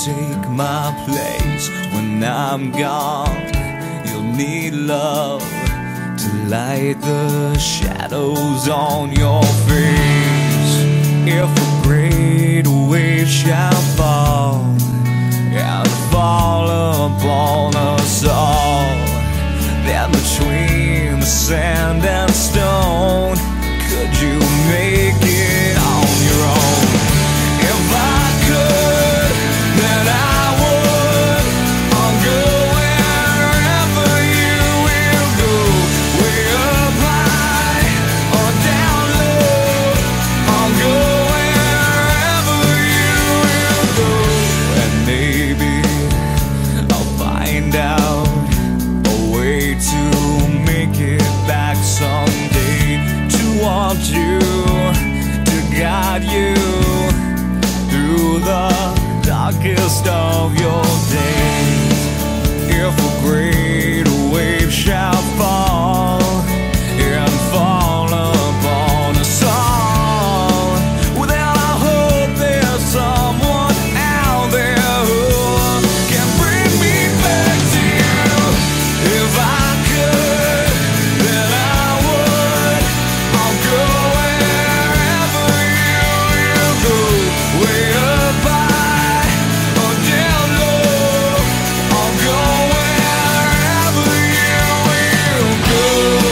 take my place when I'm gone. You'll need love to light the shadows on your face. If a great wave shall fall and fall upon us all, then between the sand and stone, could you make it on your own? If I could, then I would. I'll go wherever you will go, way up high or down low. I'll go wherever you will go, and maybe I'll find out a way to make it back someday, to want you, to guide you through the darkest of your days. If a great wave shall fall and fall upon us all, well, then I hope there's someone out there who can bring me back to you. If I could, then I would. I'll go wherever you will go, way up high or down low. I'll go wherever you will go.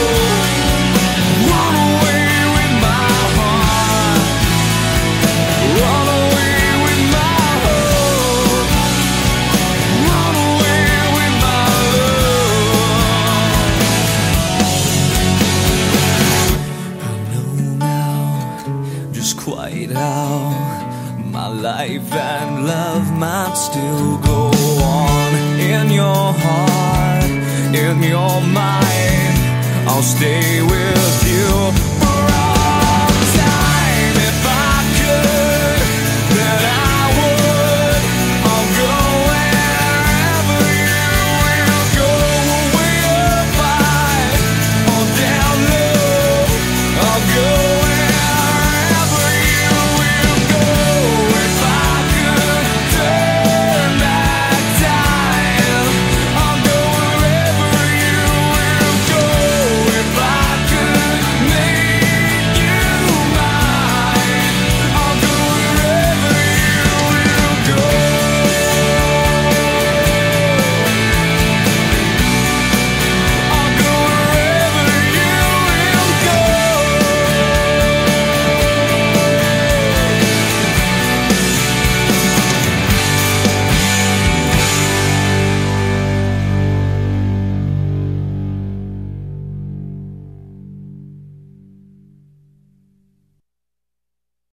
Run away with my heart, run away with my hope, run away with my love. I know now just quite how my life and love might still go on. In your heart, in your mind, I'll stay with you.